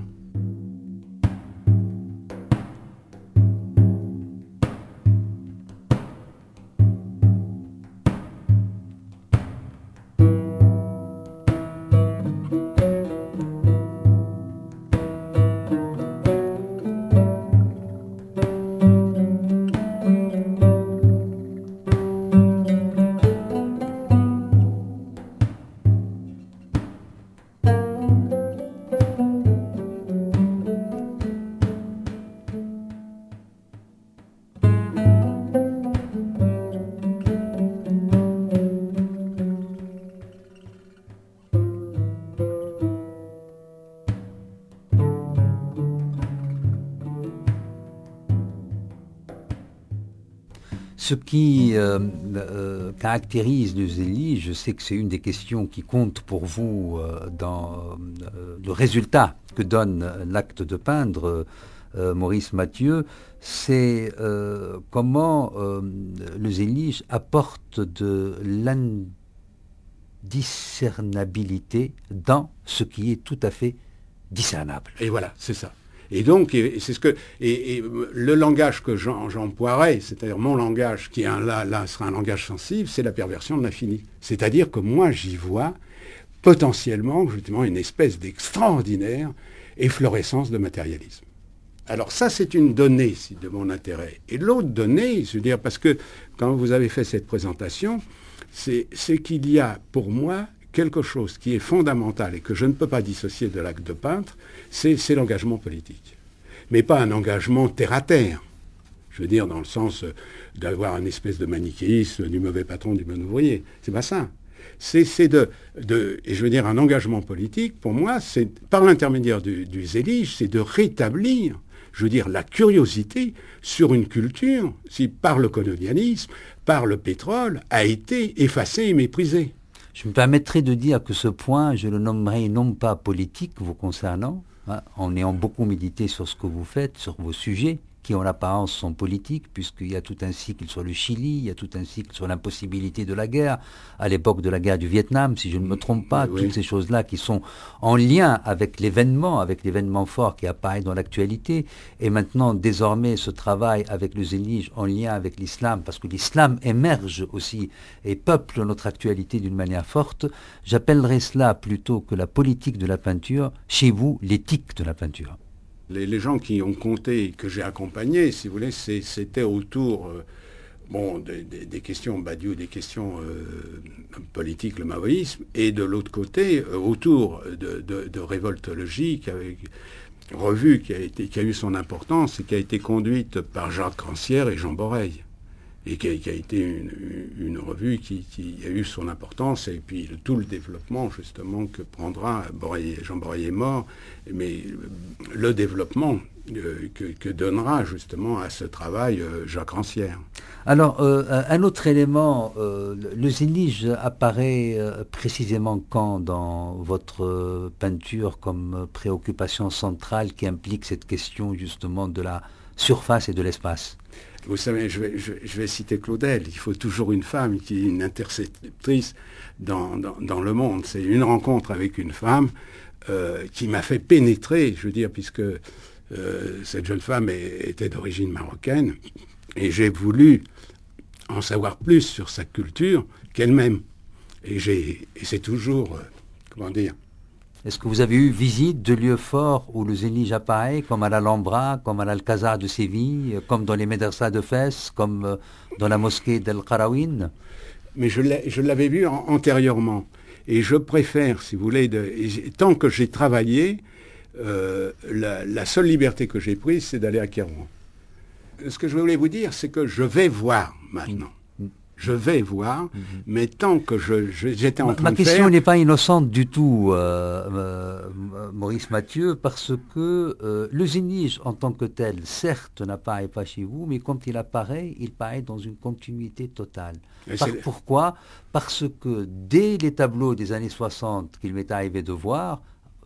Ce qui euh, euh, caractérise le Zélige, je sais que c'est une des questions qui compte pour vous euh, dans euh, le résultat que donne l'acte de peindre, euh, Maurice Mathieu, c'est euh, comment euh, le Zélige apporte de l'indiscernabilité dans ce qui est tout à fait discernable. Et voilà, c'est ça. Et donc, et c'est ce que, et, et le langage que j'emploierai, c'est-à-dire mon langage, qui est un, là, là sera un langage sensible, c'est la perversion de l'infini. C'est-à-dire que moi, j'y vois potentiellement justement une espèce d'extraordinaire efflorescence de matérialisme. Alors ça, c'est une donnée si, de mon intérêt. Et l'autre donnée, je veux dire, parce que quand vous avez fait cette présentation, c'est, c'est qu'il y a pour moi quelque chose qui est fondamental et que je ne peux pas dissocier de l'acte de peintre, c'est, c'est l'engagement politique. Mais pas un engagement terre-à-terre. Je veux dire, dans le sens d'avoir une espèce de manichéisme du mauvais patron, du bon ouvrier. C'est pas ça. C'est, c'est de, de, et je veux dire, un engagement politique, pour moi, c'est, par l'intermédiaire du, du zélige, c'est de rétablir, je veux dire, la curiosité sur une culture, qui, par le colonialisme, par le pétrole, a été effacée et méprisée. Je me permettrai de dire que ce point, je le nommerai non pas politique vous concernant, hein, en ayant beaucoup médité sur ce que vous faites, sur vos sujets, qui en apparence sont politiques, puisqu'il y a tout un cycle sur le Chili, il y a tout un cycle sur l'impossibilité de la guerre, à l'époque de la guerre du Vietnam, si je ne me trompe pas, oui. Toutes ces choses-là qui sont en lien avec l'événement, avec l'événement fort qui apparaît dans l'actualité, et maintenant, désormais, ce travail avec le zélige en lien avec l'islam, parce que l'islam émerge aussi et peuple notre actualité d'une manière forte, j'appellerais cela plutôt que la politique de la peinture, chez vous, l'éthique de la peinture. Les, les gens qui ont compté, que j'ai accompagnés, si vous voulez, c'est, c'était autour euh, bon, des, des, des questions Badiou, des questions euh, politiques, le maoïsme, et de l'autre côté, euh, autour de, de, de révoltologie, qui avait, revue qui a, été, qui a eu son importance et qui a été conduite par Jacques Rancière et Jean Boreil. Et qui a, qui a été une, une revue qui, qui a eu son importance, et puis le, tout le développement justement que prendra, Boreil, Jean Boreil est mort, mais le développement euh, que, que donnera justement à ce travail euh, Jacques Rancière. Alors, euh, un autre élément, euh, le zélige apparaît euh, précisément quand dans votre euh, peinture comme préoccupation centrale qui implique cette question justement de la surface et de l'espace? Vous savez, je vais, je, je vais citer Claudel. Il faut toujours une femme qui est une interceptrice dans, dans, dans le monde. C'est une rencontre avec une femme euh, qui m'a fait pénétrer, je veux dire, puisque euh, cette jeune femme est, était d'origine marocaine, et j'ai voulu en savoir plus sur sa culture qu'elle-même. Et, j'ai, et c'est toujours, euh, comment dire, est-ce que vous avez eu visite de lieux forts où le zélige apparaît, comme à l'Alhambra, comme à l'Alcazar de Séville, comme dans les médersas de Fès, comme dans la mosquée d'El Qarawin? Mais je, l'ai, je l'avais vu en, antérieurement. Et je préfère, si vous voulez, de, tant que j'ai travaillé, euh, la, la seule liberté que j'ai prise, c'est d'aller à Kérouan. Ce que je voulais vous dire, c'est que je vais voir maintenant. Je vais voir, mm-hmm. mais tant que je, je, j'étais en train Ma de question faire... n'est pas innocente du tout, euh, euh, Maurice Mathieu, parce que euh, le zélige en tant que tel, certes, n'apparaît pas chez vous, mais quand il apparaît, il paraît dans une continuité totale. Par, pourquoi? Parce que dès les tableaux des années soixante qu'il m'est arrivé de voir,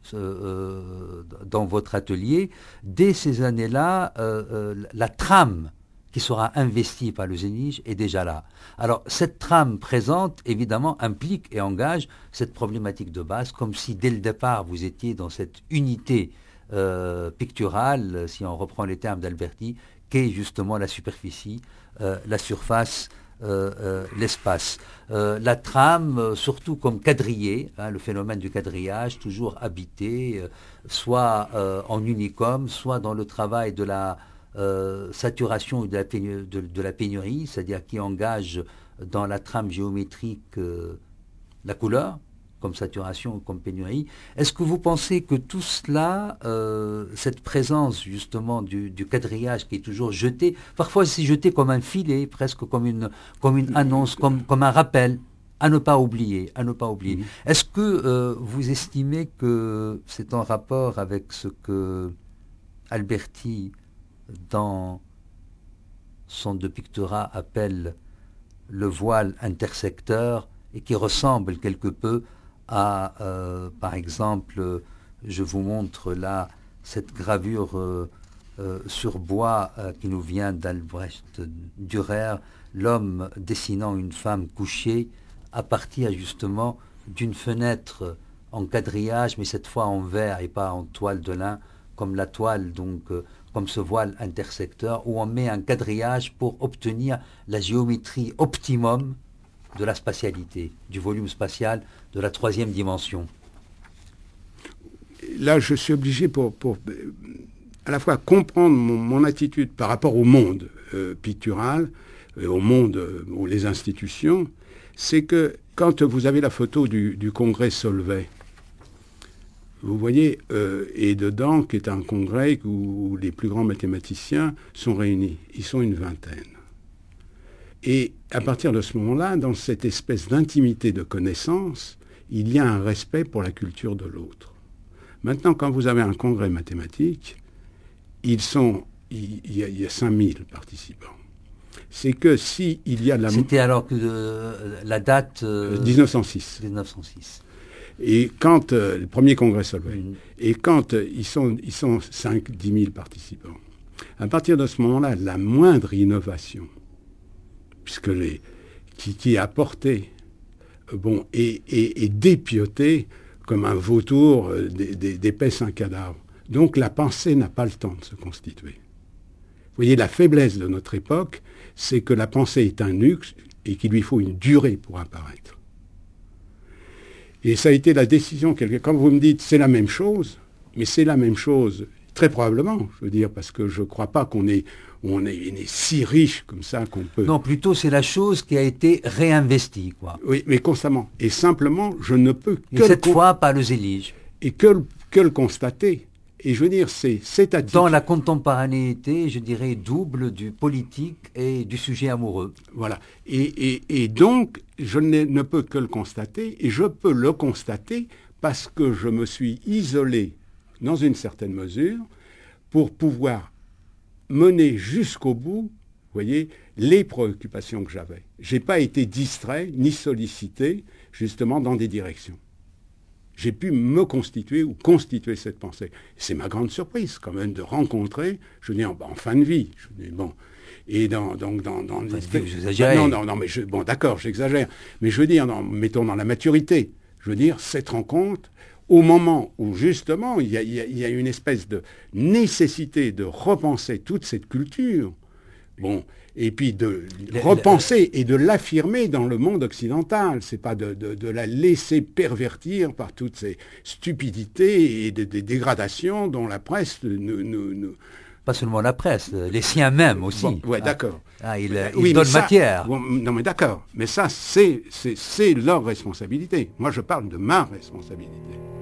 euh, dans votre atelier, dès ces années-là, euh, euh, la trame qui sera investi par le zélige est déjà là. Alors, cette trame présente, évidemment, implique et engage cette problématique de base, comme si, dès le départ, vous étiez dans cette unité euh, picturale, si on reprend les termes d'Alberti, qu'est justement la superficie, euh, la surface, euh, euh, l'espace. Euh, la trame, euh, surtout comme quadrillé, hein, le phénomène du quadrillage, toujours habité, euh, soit euh, en unicum, soit dans le travail de la Euh, saturation de la, pénu- de, de la pénurie, c'est-à-dire qui engage dans la trame géométrique euh, la couleur, comme saturation ou comme pénurie. Est-ce que vous pensez que tout cela, euh, cette présence justement du, du quadrillage qui est toujours jeté, parfois c'est jeté comme un filet, presque comme une, comme une annonce, comme, comme un rappel, à ne pas oublier, à ne pas oublier. Mmh. Est-ce que euh, vous estimez que c'est en rapport avec ce que Alberti dans son de pictorat appelle le voile intersecteur et qui ressemble quelque peu à, euh, par exemple, je vous montre là cette gravure euh, euh, sur bois euh, qui nous vient d'Albrecht Dürer, l'homme dessinant une femme couchée à partir justement d'une fenêtre en quadrillage, mais cette fois en verre et pas en toile de lin, comme la toile donc euh, comme ce voile intersecteur, où on met un quadrillage pour obtenir la géométrie optimum de la spatialité, du volume spatial, de la troisième dimension? Là, je suis obligé pour, pour à la fois comprendre mon, mon attitude par rapport au monde euh, pictural, euh, au monde, euh, aux les institutions, c'est que quand vous avez la photo du, du congrès Solvay, vous voyez, euh, et dedans, qui est un congrès où, où les plus grands mathématiciens sont réunis. Ils sont une vingtaine. Et à partir de ce moment-là, dans cette espèce d'intimité de connaissance, il y a un respect pour la culture de l'autre. Maintenant, quand vous avez un congrès mathématique, ils sont, il, il y a, il y a cinq mille participants. C'est que si il y a la... C'était alors que euh, la date... Euh, dix-neuf cent six. dix-neuf cent six. Et quand euh, le premier congrès Solvay, mmh. et quand euh, ils sont, ils sont cinq à dix mille participants, à partir de ce moment-là, la moindre innovation, puisque les, qui, qui est apportée, euh, bon, est, est, est dépiotée comme un vautour euh, d'épaisse un cadavre. Donc la pensée n'a pas le temps de se constituer. Vous voyez, la faiblesse de notre époque, c'est que la pensée est un luxe et qu'il lui faut une durée pour apparaître. Et ça a été la décision, quand vous me dites c'est la même chose, mais c'est la même chose, très probablement, je veux dire, parce que je ne crois pas qu'on est, on est, on est si riche comme ça qu'on peut... Non, plutôt c'est la chose qui a été réinvestie, quoi. Oui, mais constamment. Et simplement, je ne peux que... Et cette fois, pas le Zélige. Et que, que le constater. Et je veux dire, c'est cette attitude... Dans la contemporanéité, je dirais, double du politique et du sujet amoureux. Voilà. Et, et, et donc, je ne, ne peux que le constater, et je peux le constater parce que je me suis isolé, dans une certaine mesure, pour pouvoir mener jusqu'au bout, vous voyez, les préoccupations que j'avais. Je n'ai pas été distrait, ni sollicité, justement, dans des directions. J'ai pu me constituer ou constituer cette pensée. C'est ma grande surprise, quand même, de rencontrer, je veux dire, en fin de vie, je dis, bon, et dans... dans, dans, dans enfin, espèces... Vous exagérez. Non, non, non, mais je, bon, d'accord, j'exagère, mais je veux dire, dans, mettons dans la maturité, je veux dire, cette rencontre, au moment où, justement, il y a, il y a, il y a une espèce de nécessité de repenser toute cette culture, bon, et puis de le, repenser le, et de l'affirmer dans le monde occidental. C'est pas de, de, de la laisser pervertir par toutes ces stupidités et des de dégradations dont la presse nous... nous, nous pas seulement la presse, les siens même aussi. Bon, oui, d'accord. Ah, il, il oui, donne ça, matière. Bon, non, mais d'accord. Mais ça, c'est, c'est, c'est leur responsabilité. Moi, je parle de ma responsabilité.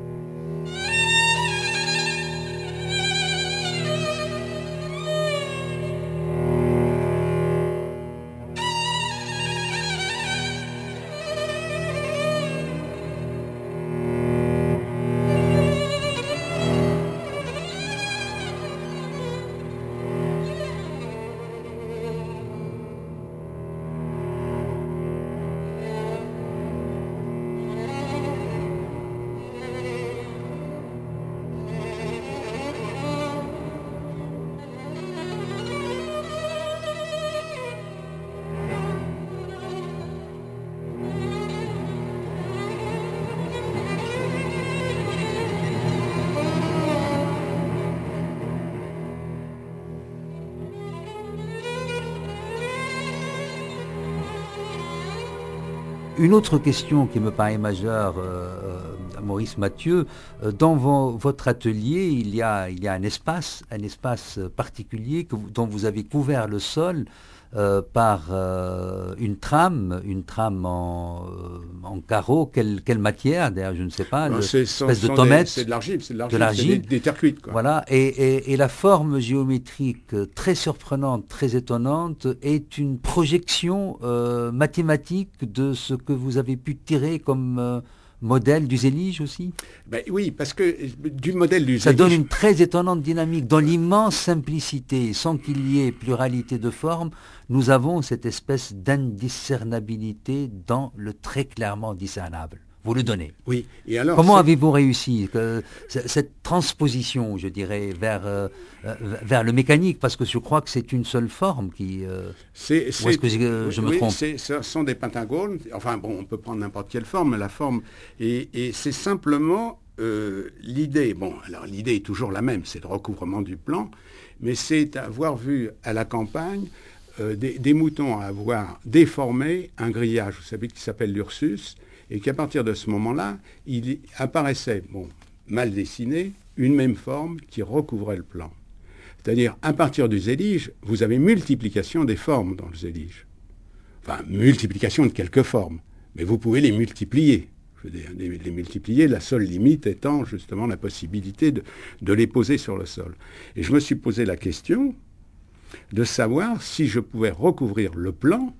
Une autre question qui me paraît majeure, euh, Maurice Mathieu, euh, dans vo- votre atelier, il y a, il y a un espace, un espace particulier que vous, dont vous avez couvert le sol euh, par euh, une trame, une trame en, euh, en carreau. Quelle, quelle matière, d'ailleurs, je ne sais pas, ben, le, c'est, espèce sont, de tomette. C'est de l'argile, c'est de l'argile, de l'argile. C'est des, des terres cuites, quoi. Voilà, et, et, et la forme géométrique très surprenante, très étonnante, est une projection euh, mathématique de ce que vous avez pu tirer comme euh, modèle du Zélige aussi. Ben oui, parce que du modèle du Zélige... Ça donne une très étonnante dynamique. Dans l'immense simplicité, sans qu'il y ait pluralité de formes, nous avons cette espèce d'indiscernabilité dans le très clairement discernable. Vous le donnez. Oui. Et alors, comment c'est... avez-vous réussi que, cette transposition, je dirais, vers, euh, vers le mécanique? Parce que je crois que c'est une seule forme qui... Euh, c'est, c'est, ou est-ce que je, je me oui, trompe? c'est, ce sont des pentagones. Enfin bon, on peut prendre n'importe quelle forme, mais la forme... Et, et c'est simplement euh, l'idée... Bon, alors l'idée est toujours la même, c'est le recouvrement du plan, mais c'est avoir vu à la campagne euh, des, des moutons à avoir déformé un grillage, vous savez, qui s'appelle l'Ursus, et qu'à partir de ce moment-là, il apparaissait, bon, mal dessiné, une même forme qui recouvrait le plan. C'est-à-dire, à partir du zélige, vous avez multiplication des formes dans le zélige. Enfin, multiplication de quelques formes, mais vous pouvez les multiplier. Je veux dire, les, les multiplier, la seule limite étant justement la possibilité de, de les poser sur le sol. Et je me suis posé la question de savoir si je pouvais recouvrir le plan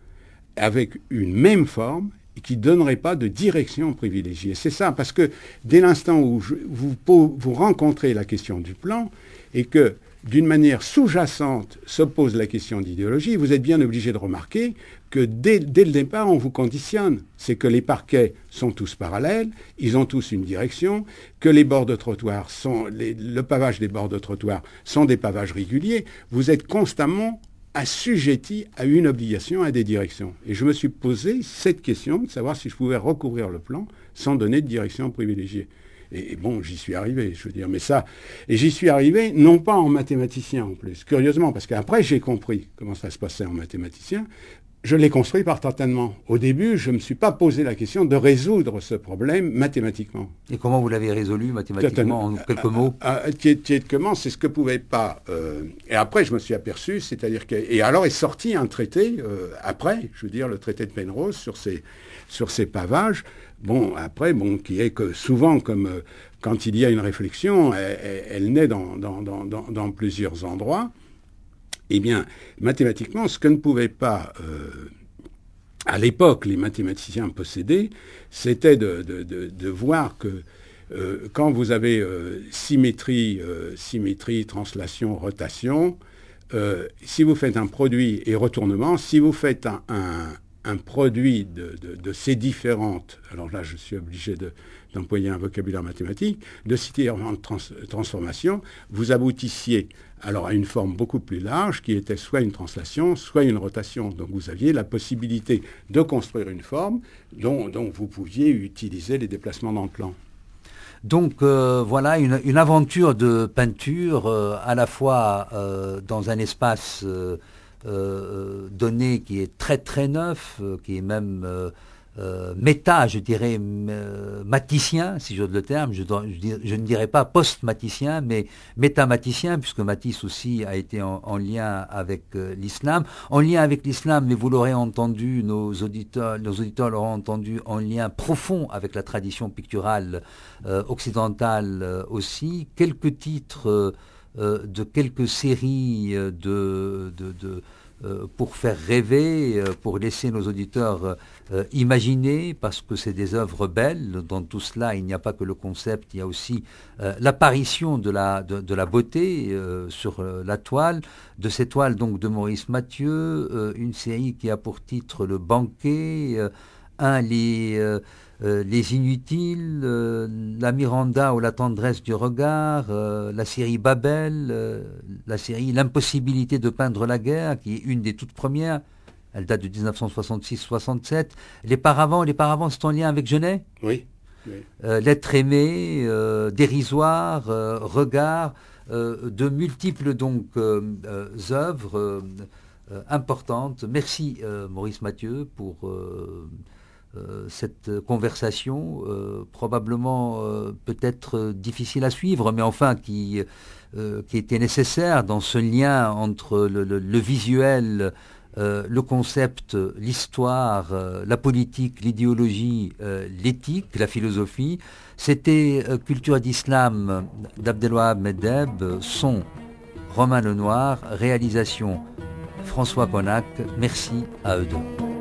avec une même forme et qui ne donnerait pas de direction privilégiée. C'est ça, parce que dès l'instant où je, vous, vous rencontrez la question du plan et que d'une manière sous-jacente se pose la question d'idéologie, vous êtes bien obligé de remarquer que dès, dès le départ, on vous conditionne. C'est que les parquets sont tous parallèles, ils ont tous une direction, que les bords de trottoir sont, les, le pavage des bords de trottoir sont des pavages réguliers. Vous êtes constamment assujetti à une obligation, à des directions. Et je me suis posé cette question de savoir si je pouvais recouvrir le plan sans donner de direction privilégiée. Et, et bon, j'y suis arrivé, je veux dire, mais ça... Et j'y suis arrivé, non pas en mathématicien en plus, curieusement, parce qu'après j'ai compris comment ça se passait en mathématicien. Je l'ai construit par tâtonnement. Au début, je ne me suis pas posé la question de résoudre ce problème mathématiquement. Et comment vous l'avez résolu mathématiquement, en quelques mots? Comment, c'est ce que pouvait pas... Euh, et après, je me suis aperçu, c'est-à-dire que... Et alors est sorti un traité, euh, après, je veux dire, le traité de Penrose, sur ces, sur ces pavages, bon, après, bon, qui est que souvent, comme euh, quand il y a une réflexion, elle, elle, elle naît dans, dans, dans, dans, dans plusieurs endroits. Eh bien, mathématiquement, ce que ne pouvaient pas, euh, à l'époque, les mathématiciens posséder, c'était de, de, de, de voir que euh, quand vous avez euh, symétrie, euh, symétrie, translation, rotation, euh, si vous faites un produit et retournement, si vous faites un, un, un produit de, de, de ces différentes, alors là je suis obligé de, d'employer un vocabulaire mathématique, de ces différentes trans, transformations, vous aboutissiez alors à une forme beaucoup plus large qui était soit une translation, soit une rotation. Donc vous aviez la possibilité de construire une forme dont, dont vous pouviez utiliser les déplacements dans le plan. Donc euh, voilà une, une aventure de peinture euh, à la fois euh, dans un espace euh, euh, donné qui est très très neuf, euh, qui est même euh, euh, méta, je dirais euh, maticien, si j'ose le terme, je, je, je ne dirais pas post-maticien, mais métamaticien, puisque Matisse aussi a été en, en lien avec euh, l'islam. En lien avec l'islam, mais vous l'aurez entendu, nos auditeurs, nos auditeurs l'auront entendu, en lien profond avec la tradition picturale euh, occidentale euh, aussi. Quelques titres euh, euh, de quelques séries euh, de... de, de Euh, pour faire rêver, euh, pour laisser nos auditeurs euh, imaginer, parce que c'est des œuvres belles. Dans tout cela, il n'y a pas que le concept, il y a aussi euh, l'apparition de la, de, de la beauté euh, sur euh, la toile. De ces toiles donc de Maurice Mathieu, euh, une série qui a pour titre Le Banquet, euh, un, les... Euh, Euh, les Inutiles, euh, la Miranda ou la tendresse du regard, euh, la série Babel, euh, la série L'impossibilité de peindre la guerre, qui est une des toutes premières, elle date de dix-neuf cent soixante-six soixante-sept. Les Paravents, les Paravents, c'est en lien avec Genet ? Oui. oui. Euh, L'être aimé, euh, dérisoire, euh, regard, euh, de multiples donc euh, euh, œuvres euh, euh, importantes. Merci euh, Maurice Mathieu pour... Euh, Euh, cette conversation, euh, probablement euh, peut-être euh, difficile à suivre, mais enfin qui, euh, qui était nécessaire dans ce lien entre le, le, le visuel, euh, le concept, l'histoire, euh, la politique, l'idéologie, euh, l'éthique, la philosophie. C'était euh, Culture d'Islam d'Abdelwahab Medeb, son Romain Lenoir, réalisation François Connac. Merci à eux deux.